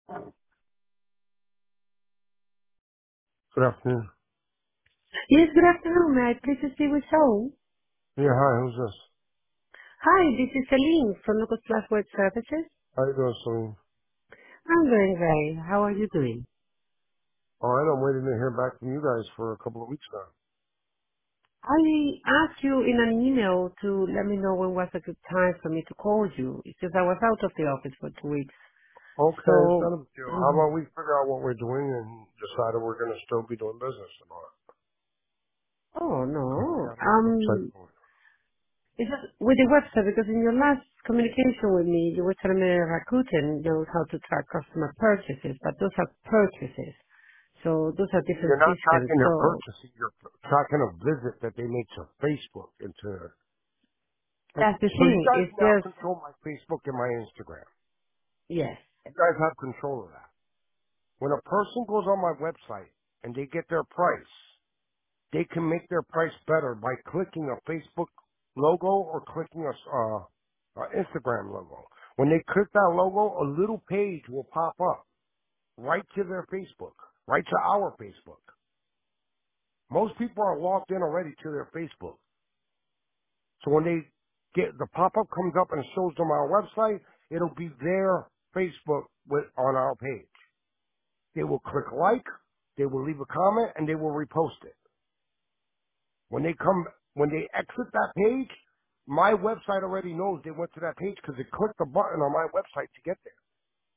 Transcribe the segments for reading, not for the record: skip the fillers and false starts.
Good afternoon. Yes, good afternoon. May I please speak with Saul? Yeah, hi, who's this? Hi, this is Celine from Locus Plus Web Services. How you doing, Celine? I'm doing great. How are you doing? All right, I'm waiting to hear back from you guys for a couple of weeks now. I asked you in an email to let me know when was a good time for me to call you. It's just I was out of the office for 2 weeks. Okay, it's So, not a big deal. How mhm. about we figure out what we're doing and decide if we're going to still be doing business or not? Oh Because we no. got a new website going. It's just with the website because in your last communication with me, you were telling me that Rakuten knows how to track customer purchases, but those are purchases. So those are different You're not systems. tracking their So purchase. You're tracking a visit that they make to Facebook and to... that's the So you thing. guys It's now just, control my Facebook and my Instagram. yes. You guys have control of that. When a person goes on my website and they get their price, they can make their price better by clicking a Facebook logo or clicking a Instagram logo. When they click that logo, a little page will pop up right to their Facebook, right to our Facebook. Most people are logged in already to their Facebook. So when they get the pop-up comes up and shows them our website, it'll be their Facebook on our page. They will click like, they will leave a comment, and they will repost it. When they exit that page, my website already knows they went to that page because they clicked the button on my website to get there.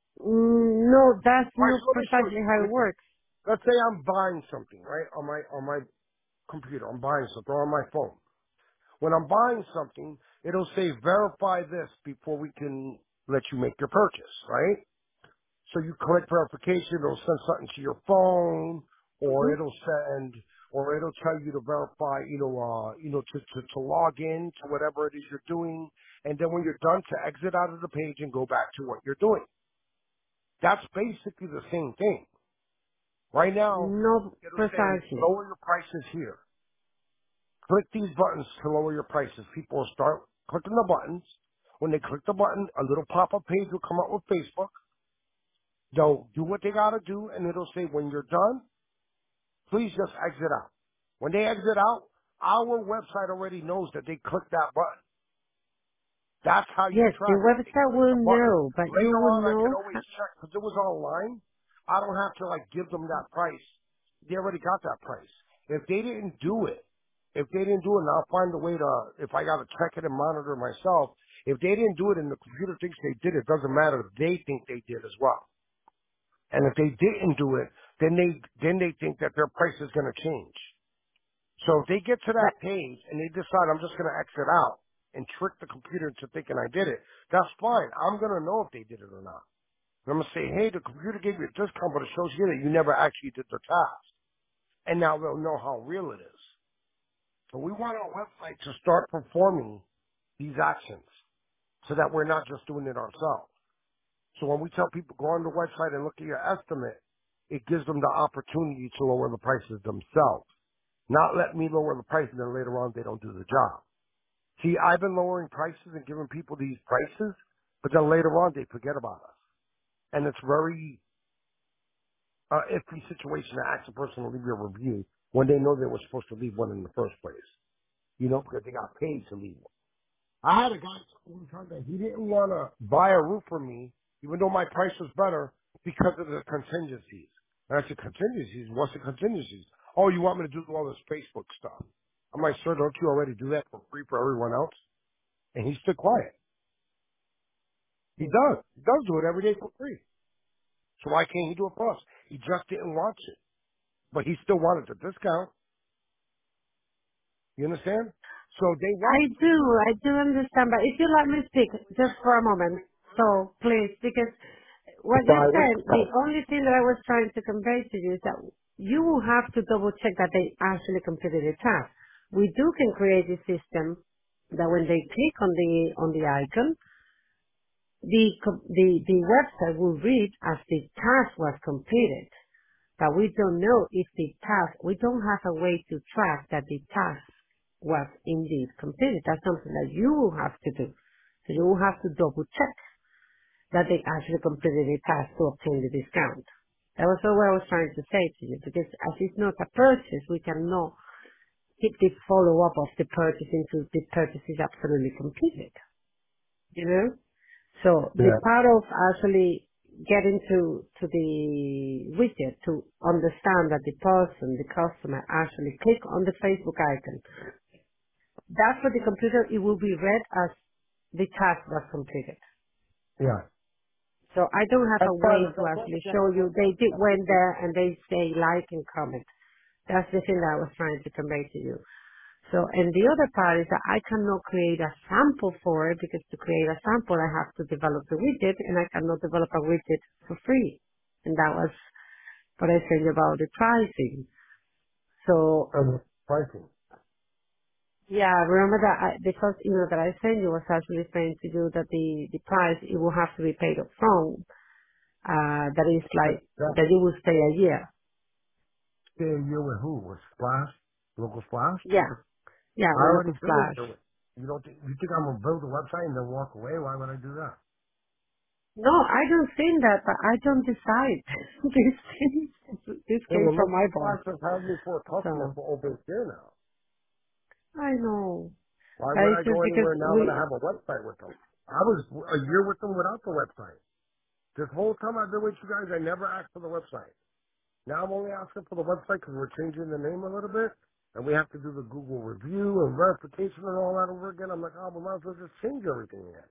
No, that's All right, not so let me show precisely you. how it works. Let's say I'm buying something, right, on my computer. I'm buying something or on my phone. When I'm buying something, it'll say verify this before we can let you make your purchase, right? So you click verification, it'll send something to your phone, or Hmm. it'll tell you to verify, to log in to whatever it is you're doing. And then when you're done, to exit out of the page and go back to what you're doing. That's basically the same thing. Right now, Not it'll say precisely. lower your prices here. Click these buttons to lower your prices. People will start clicking the buttons. When they click the button, a little pop-up page will come up with Facebook. They'll do what they gotta do, and it'll say, when you're done, please just exit out. When they exit out, our website already knows that they clicked that button. That's how you Yes, the track it. They website clicked will the button. know, but you Later will on, I can know. always check, because it was online. I don't have to, give them that price. They already got that price. If they didn't do it, and I'll find a way to, if I gotta check it and monitor myself, if they didn't do it and the computer thinks they did, it doesn't matter if they think they did as well. And if they didn't do it, then they think that their price is going to change. So if they get to But that page and they decide I'm just going to exit out and trick the computer into thinking I did it, that's fine. I'm going to know if they did it or not. And I'm going to say, hey, the computer gave you a discount, but it shows here that you never actually did the task. And now they'll know how real it is. So we want our website to start performing these actions so that we're not just doing it ourselves. So when we tell people go on the website and look at your estimate, it gives them the opportunity to lower the prices themselves. Not let me lower the price and then later on they don't do the job. See, I've been lowering prices and giving people these prices, but then later on they forget about us. And it's very iffy situation to ask a person to leave you a review when they know they were supposed to leave one in the first place. You know, because they got paid to leave one. I had a guy one time that he didn't want to buy a roof from me, even though my price was better, because of the contingencies. And I said, contingencies? What's the contingencies? Oh, you want me to do all this Facebook stuff? I'm like, sir, don't you already do that for free for everyone else? And he stood quiet. He does. He does do it every day for free. So why can't he do it for us? He just didn't want it. But he still wanted the discount. You understand? So they want you to do it. I do understand. But if you let me speak just for a moment, so please, because what you Fine. said, the only thing that I was trying to convey to you is that you will have to double check that they actually completed the task. We can create a system that when they click on the icon, the website will read as the task was completed. But we don't know if the task, we don't have a way to track that the task was indeed completed. That's something that you will have to do. So you will have to double check. that they actually completed the task to obtain the discount. That was all what I was trying to say to you, because as it's not a purchase, we cannot keep the follow-up of the purchase until the purchase is absolutely completed, you know? So the Yeah. part of actually getting to the widget to understand that the person, the customer, actually click on the Facebook icon, that for the computer, it will be read as the task was completed. Yeah. So I don't have That's a fine. way to actually show you they did went there and they say like and comment. That's the thing that I was trying to convey to you. So, and the other part is that I cannot create a sample for it because to create a sample I have to develop the widget and I cannot develop a widget for free. And that was what I said about the pricing. So Pricing. yeah, remember that the first email that I sent you was actually saying to you that the price, it will have to be paid up front. That is But like, that that you will stay a year. stay a year with who? With Splash? Local Splash? Yeah. Yeah, I with already local been a splash. year with. You think I'm gonna build a website and then walk away? Why would I do that? No, I don't think that, but I don't decide. These things, this Hey, came well, from local my boss. Splash has had me for a customer So, for over a year now. I know. Why But would it's I just go because anywhere now that I we, have a website with them? I was a year with them without the website. This whole time I've been with you guys, I never asked for the website. Now I'm only asking for the website because we're changing the name a little bit, and we have to do the Google review and verification and all that over again. I'm like, oh, well, might as well just change everything again,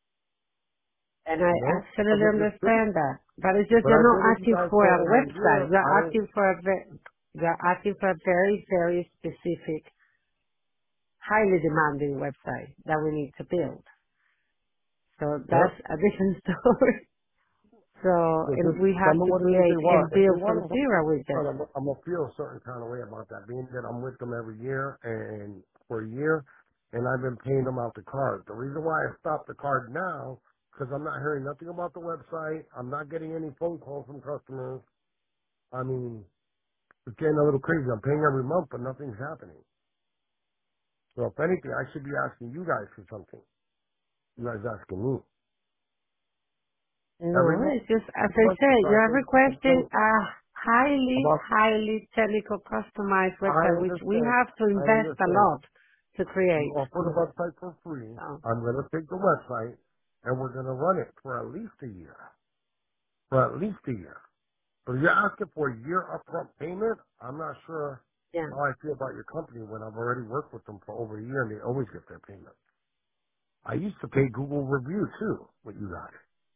and I you know? I've absolutely been just good. understand that. But it's just But you're I've not been with you asking guys for for a over a website. year. You're asking for you're asking for a very, very specific, highly demanding website that we need to build. So Yep. that's a different story. So, So and just we tell have me to what it is create they and want. If they build want from to zero with it. I'm gonna feel a certain kind of way about that, being that I'm with them every year and for a year, and I've been paying them out the card. The reason why I stopped the card now, because I'm not hearing nothing about the website. I'm not getting any phone calls from customers. I mean, it's getting a little crazy. I'm paying every month, but nothing's happening. So if anything, I should be asking you guys for something. You guys asking me every No, month. it's just, as Every I month you said, charge you're me some requesting money. a highly, About highly technical customized I website, which we understand. have to I invest a understand. lot to You create. offer the website for free. So, I'm going to take the website and we're going to run it for at least a year. For at least a year. But if you're asking for a year upfront payment, I'm not sure yeah. how I feel about your company when I've already worked with them for over a year and they always get their payment. I used to pay Google review too with you guys.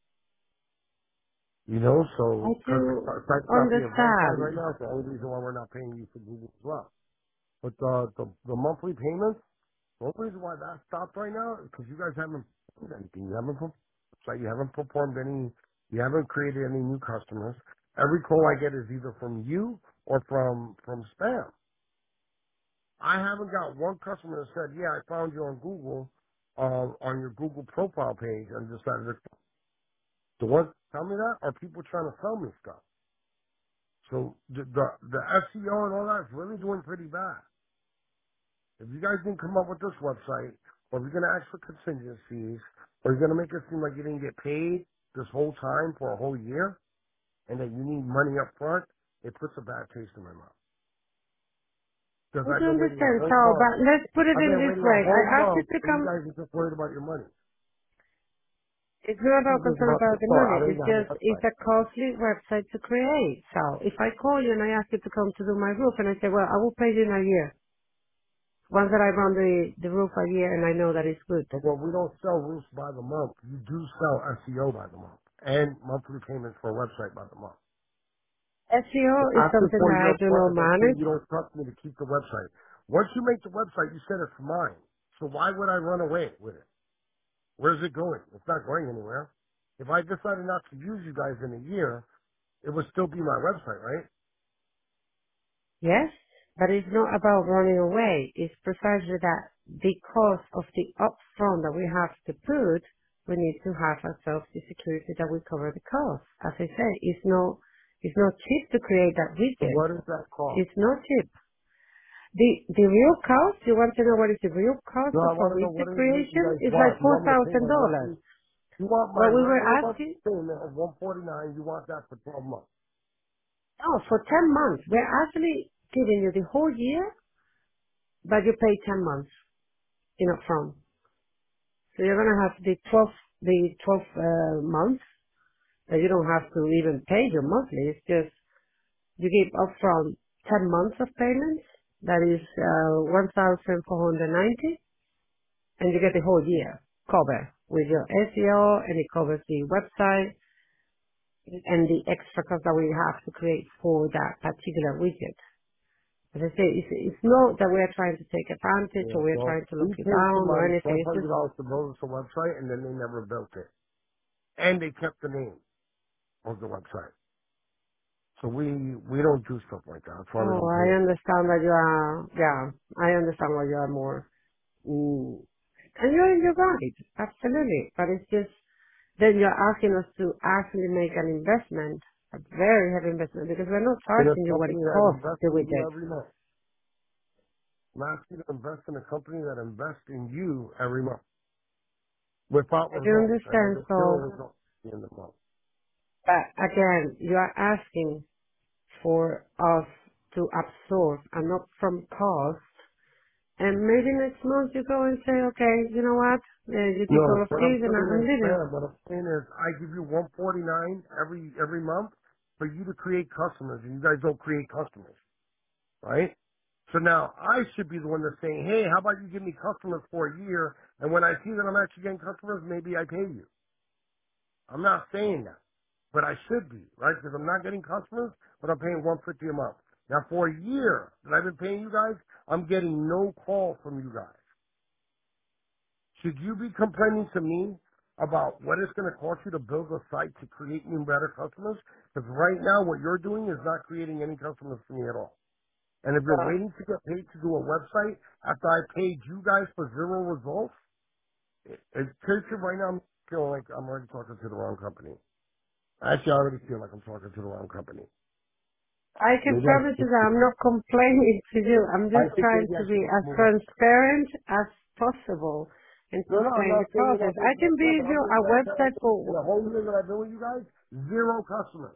You know, I so because the do site's not being verified right understand. now, it's the only reason why we're not paying you for Google as well. But the monthly payments, the only reason why that stopped right now is because you guys haven't performed anything. You haven't performed any, you haven't created any new customers. Every call I get is either from you or from spam. I haven't got one customer that said, yeah, I found you on Google, on your Google profile page and decided to, the ones that tell me that are people trying to sell me stuff. So the SEO and all that is really doing pretty bad. If you guys didn't come up with this website, or if you're going to ask for contingencies, or you're going to make it seem like you didn't get paid this whole time for a whole year, and that you need money up front, it puts a bad taste in my mouth. Because I I've do been waiting a understand. whole So, month. but let's put it I've in been this waiting a way. whole I asked you month, to and you come, guys are just worried about your money. it's not This about is concern about to about the start. I money. don't It's even have a just, it's website. a costly website to create. So, if I call you and I ask you to come to do my roof and I say, well, I will pay you in a year. Once that I run the roof a year and I know that it's good. But when we don't sell roofs by the month, you do sell SEO by the month, and monthly payments for a website by the month. SEO So is after something 4 that I year do plan, not that's when manage. you don't trust me to keep the website. Once you make the website, you said it's mine. So why would I run away with it? Where's it going? It's not going anywhere. If I decided not to use you guys in a year, it would still be my website, right? Yes, but it's not about running away. It's precisely that because of the upfront that we have to put, we need to have ourselves the security that we cover the cost. As I said, it's not cheap to create that So widget. what does that cost? It's not cheap. The real cost, you want to know what is the real cost No, of I a want to know widget what is it you creation? guys It's like want. You want me to pay my $4,000. monthly? You want my What we were regular monthly asking, payment of 149. You want that for 12 months. oh, for 10 months. We're actually giving you the whole year, but you pay 10 months in upfront. So you're going to have the 12 months that you don't have to even pay your monthly. It's just you give upfront 10 months of payments. That is 1,490, and you get the whole year covered with your SEO, and it covers the website and the extra cost that we have to create for that particular widget. As I say, it's not that we are trying to take advantage or Yeah, we are well, trying to lock we you paid down or somebody anything. It's just, $1,200 to build us a website, and then they never built it. And they kept the name of the website. So we don't do stuff like that. That's why we oh, don't I pay. understand that you are, yeah, I understand why you are more, and you're right, absolutely. But it's just, then you're asking us to actually make an investment, a very heavy investment, because we're not In a charging you what it company that costs invests the in you widget. every month. I'm asking you to invest in a company that invests in you every month without I do results. And I understand, get so, zero results at the end of the month. but again, you are asking for us to absorb and not from cost. And maybe next month you go and say, okay, you know what? You did all No, of what I'm this and saying I'm is, leaving. man, what I'm saying is, I give you 149 every month for you to create customers, and you guys don't create customers, right? So now I should be the one that's saying, hey, how about you give me customers for a year, and when I see that I'm actually getting customers, maybe I pay you. I'm not saying that, but I should be, right? Because I'm not getting customers, but I'm paying 150 a month. Now for a year that I've been paying you guys, I'm getting no call from you guys. Should you be complaining to me about what it's going to cost you to build a site to create new better customers? Because right now what you're doing is not creating any customers for me at all. And if you're But waiting to get paid to do a website after I paid you guys for zero results, it's right now I'm feeling like I'm already talking to the wrong company. Actually, I already feel like I'm talking to the wrong company. I can Maybe promise you that I'm not complaining to you. I'm I just think trying maybe to I be should just as move on. transparent as possible and to No, I'm explain the not saying you're process. not I being can transparent, build but you I'm being a transparent. website In for, the whole year that I've been with you guys, zero customers.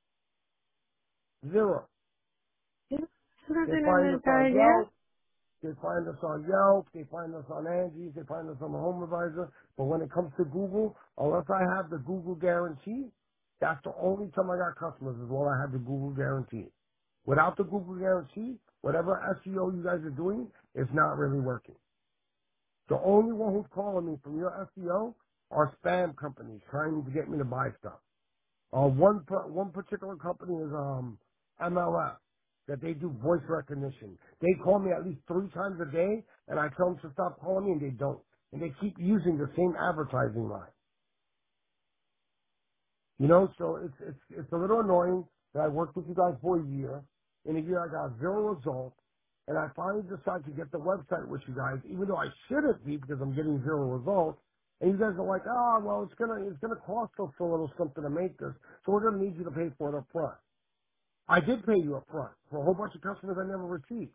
Zero. it's They nothing in find the us on entire year. Yelp. They find us on Yelp. They find us on Angie's. They find us on the Home Advisor. But when it comes to Google, unless I have the Google guarantee, that's the only time I got customers is when I have the Google guarantee. Without the Google guarantee, whatever SEO you guys are doing is not really working. The only one who's calling me from your SEO are spam companies trying to get me to buy stuff. One particular company is MLF that they do voice recognition. They call me at least 3 times a day, and I tell them to stop calling me, and they don't. And they keep using the same advertising line. You know, so it's a little annoying that I worked with you guys for a year. In a year, I got zero results, and I finally decided to get the website with you guys, even though I shouldn't be because I'm getting zero results. And you guys are like, oh, well, it's gonna cost us a little something to make this, so we're gonna need you to pay for it up front. I did pay you up front for a whole bunch of customers I never received.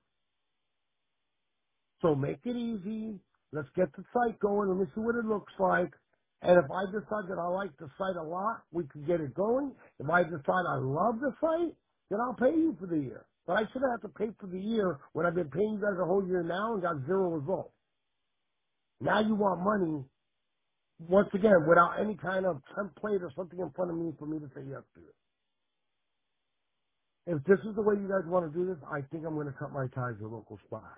So make it easy. Let's get the site going. Let me see what it looks like. And if I decide that I like the site a lot, we can get it going. If I decide I love the site, then I'll pay you for the year. But I shouldn't have to pay for the year when I've been paying you guys a whole year now and got zero results. Now you want money, once again, without any kind of template or something in front of me for me to say yes to it. If this is the way you guys want to do this, I think I'm going to cut my ties with local spot.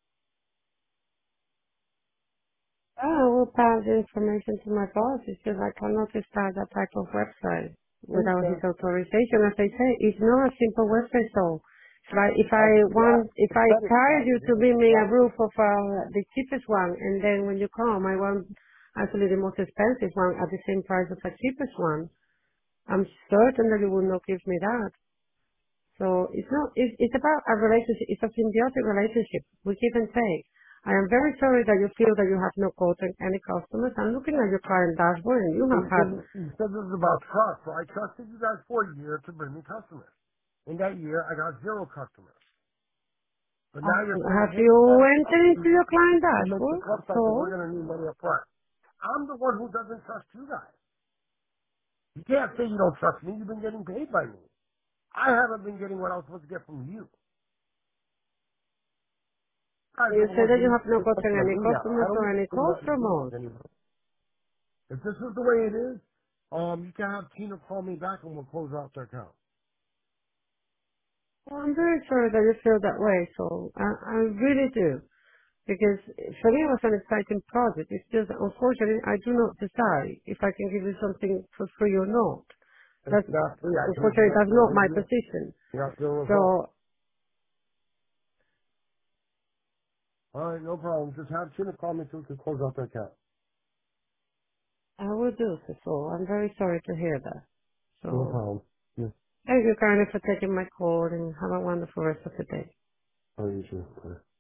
I will pass the information to my boss. It's just I cannot start that type of website without his Okay. authorization. As I say, it's not a simple website. So I see that. if The I credit hire side you of to it is be me a exactly. roof of the cheapest one, and then when you come, I want actually the most expensive one at the same price as the cheapest one, I'm certain that you will not give me that. So it's not, it's about a relationship. It's a symbiotic relationship. We give and take. I am very sorry that you feel that you have no quote on any customers. I'm looking at your client dashboard and you have had, You said this is about trust, so I trusted you guys for a year to bring me customers. In that year, I got zero customers. But now you're saying, have hey, you guys, entered into your client to make the dashboard? website, then we're So, going to need money up front. I'm the one who doesn't trust you guys. You can't say you don't trust me. You've been getting paid by me. I haven't been getting what I was supposed to get from you. You guys are You the say ones that who you need have to not get gotten something of any me now. I customers don't or need to any do calls nothing from to you us. anymore. If this is the way it is, you can have Tina call me back and we'll close out the account. Well, I'm very sorry that you feel that way, so I really do. Because for me it was an exciting project. It's just unfortunately I do not decide if I can give you something for free or not. That's Exactly. I told you unfortunately that that's from the not my beginning. position. You got the result. So All right, no problem. Just have Tina call me so we can close out the account. I will do so. I'm very sorry to hear that. No So problem. Yeah. thank you kindly for taking my call and have a wonderful rest of the day. Oh, you too.